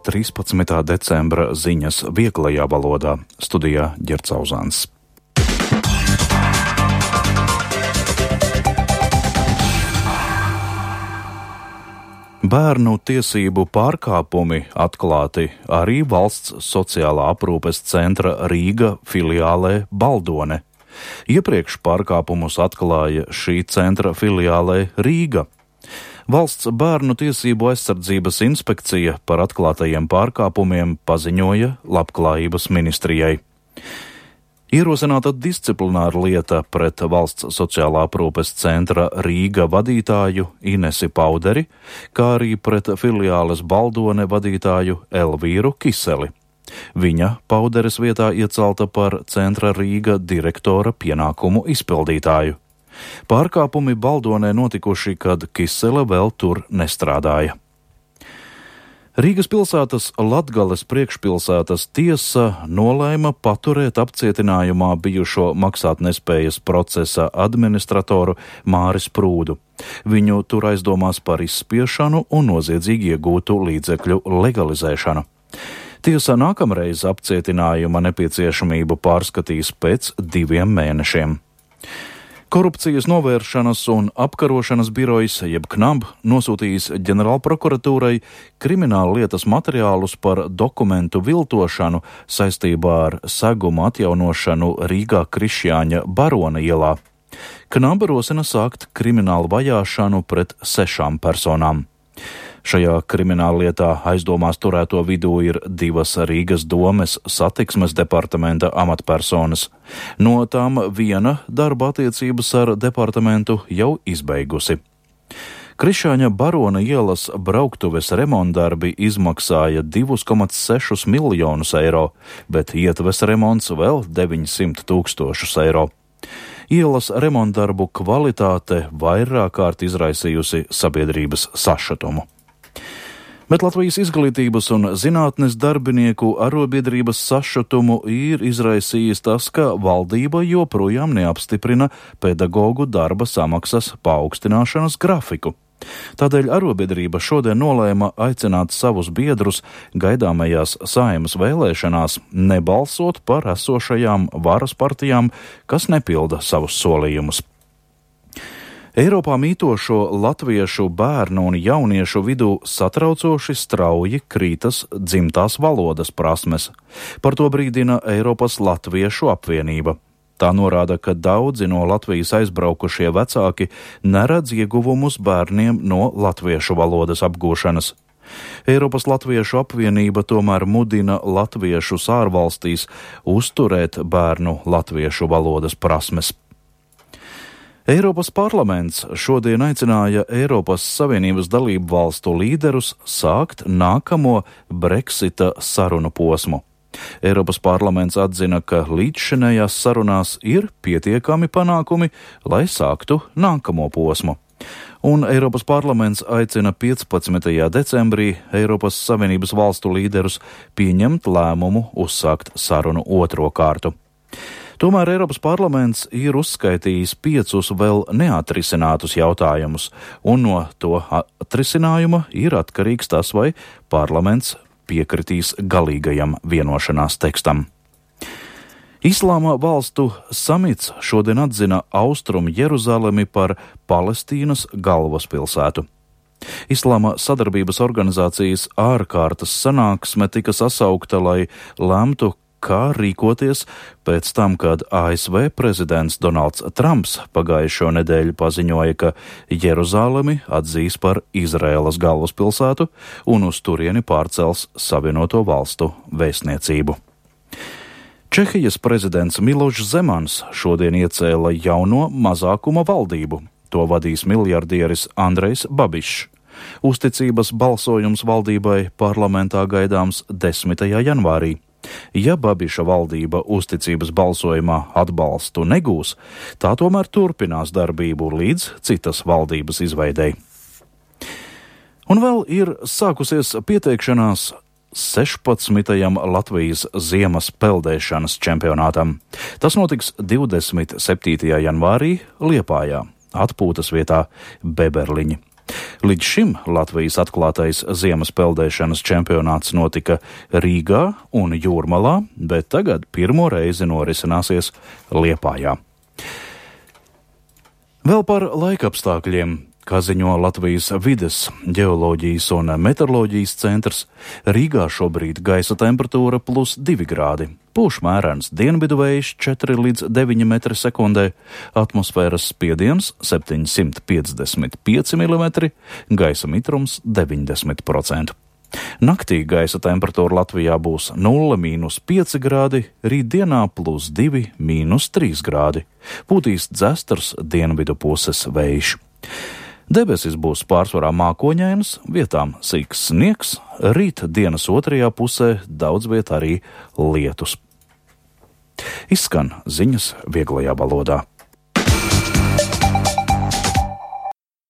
13. decembra ziņas vieglajā valodā. Studijā Ģerts Auzāns. Bērnu tiesību pārkāpumi atklāti arī valsts sociālā aprūpes centra Rīga filiālē Baldone. Iepriekš pārkāpumus atklāja šī centra filiālē Rīga. Valsts bērnu tiesību aizsardzības inspekcija par atklātajiem pārkāpumiem paziņoja Labklājības ministrijai. Ierosināta disciplināra lieta pret valsts sociālā aprūpes centra Rīga vadītāju Inesi Pauderi, kā arī pret filiāles Baldone vadītāju Elvīru Kiseli. Viņa Pauderes vietā iecelta par centra Rīga direktora pienākumu izpildītāju. Pārkāpumi Baldonē notikuši, kad Kisele vēl tur nestrādāja. Rīgas pilsētas Latgales priekšpilsētas tiesa nolēma paturēt apcietinājumā bijušo maksātnespējas procesa administratoru Māris Prūdu. Viņu tur aizdomās par izspiešanu un noziedzīgi iegūtu līdzekļu legalizēšanu. Tiesa nākamreiz apcietinājuma nepieciešamību pārskatīs pēc 2 mēnešiem. Korupcijas novēršanas un apkarošanas birojs, jeb KNAB, nosūtījis ģenerālprokuratūrai krimināla lietas materiālus par dokumentu viltošanu saistībā ar seguma atjaunošanu Rīgā Krišjāņa Barona ielā. KNAB rosina sākt kriminālu vajāšanu pret 6 personām. Šajā krimināllietā aizdomās turēto vidū ir 2 Rīgas domes satiksmes departamenta amatpersonas. No tām viena darba attiecības ar departamentu jau izbeigusi. Krišjāņa Barona ielas brauktuves remontdarbi izmaksāja 2,6 miljonus eiro, bet ietves remonts vēl 900 000 eiro. Ielas remontdarbu kvalitāte vairāk kārt izraisījusi sabiedrības sašutumu. Bet Latvijas izglītības un zinātnes darbinieku arobiedrības sašutumu ir izraisījis tas, ka valdība joprojām neapstiprina pedagogu darba samaksas paaugstināšanas grafiku. Tādēļ arobiedrība šodien nolēma aicināt savus biedrus gaidāmajās Saeimas vēlēšanās nebalsot par esošajām varas partijām, kas nepilda savus solījumus. Eiropā mītošo latviešu bērnu un jauniešu vidū satraucoši strauji krītas dzimtās valodas prasmes. Par to brīdina Eiropas Latviešu apvienība. Tā norāda, ka daudzi no Latvijas aizbraukušie vecāki neredz ieguvumus bērniem no latviešu valodas apgūšanas. Eiropas Latviešu apvienība tomēr mudina latviešus ārvalstīs uzturēt bērnu latviešu valodas prasmes. Eiropas parlaments šodien aicināja Eiropas Savienības dalību valstu līderus sākt nākamo Brexita sarunu posmu. Eiropas parlaments atzina, ka līdzšinējās sarunās ir pietiekami panākumi, lai sāktu nākamo posmu. Un Eiropas parlaments aicina 15. decembrī Eiropas Savienības valstu līderus pieņemt lēmumu uzsākt sarunu 2. kārtu. Tomēr Eiropas parlaments ir uzskaitījis 5 vēl neatrisinātus jautājumus, un no to atrisinājuma ir atkarīgs tas, vai parlaments piekritīs galīgajam vienošanās tekstam. Islāma valstu samits šodien atzina Austrumu Jeruzalemi par Palestīnas galvaspilsētu. Islāma sadarbības organizācijas ārkārtas sanāksme tika sasaukta, lai lemtu, kā rīkoties pēc tam, kad ASV prezidents Donalds Trumps pagājušo nedēļu paziņoja, ka Jeruzalemi atzīs par Izraēlas galvaspilsētu un uz turieni pārcels Savienoto valstu vēstniecību. Čehijas prezidents Milošs Zemans šodien iecēla jauno mazākuma valdību. To vadīs miljardieris Andrejs Babišs. Uzticības balsojums valdībai parlamentā gaidāms 10. janvārī. Ja Babiša valdība uzticības balsojumā atbalstu negūs, tā tomēr turpinās darbību līdz citas valdības izveidei. Un vēl ir sākusies pieteikšanās 16. Latvijas ziemas peldēšanas čempionātam. Tas notiks 27. janvārī Liepājā, atpūtas vietā Beberliņi. Līdz šim Latvijas atklātais ziemas peldēšanas čempionāts notika Rīgā un Jūrmalā, bet tagad pirmo reizi norisināsies Liepājā. Vēl par laikapstākļiem. Kā ziņo Latvijas vides, ģeoloģijas un meteoroloģijas centrs, Rīgā šobrīd gaisa temperatūra +2 grādi, pūš mērens dienvidu vējš 4 līdz 9 metri sekundē, atmosfēras spiediens 755 mm, gaisa mitrums 90%. Naktī gaisa temperatūra Latvijā būs 0–5 grādi, rītdienā +2–3 grādi, pūtīs dzestars dienvidu puses vējš. Debesis būs pārsvarā mākoņainas, vietām sīks sniegs, rīt dienas otrajā pusē daudz viet arī lietus. Izskan ziņas vieglajā valodā.